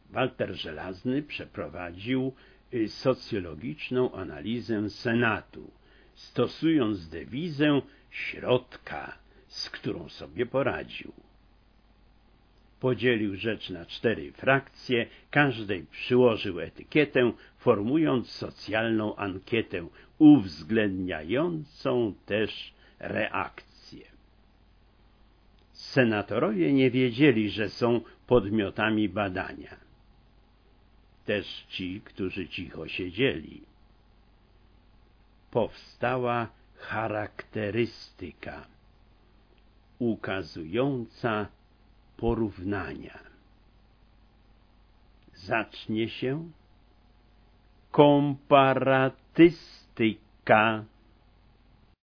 Walter Żelazny przeprowadził socjologiczną analizę Senatu, stosując dewizę środka, z którą sobie poradził. Podzielił rzecz na 4 frakcje, każdej przyłożył etykietę, formując socjalną ankietę, uwzględniającą też reakcje. Senatorowie nie wiedzieli, że są podmiotami badania. Też ci, którzy cicho siedzieli. Powstała charakterystyka ukazująca porównania. Zacznie się komparatystyka.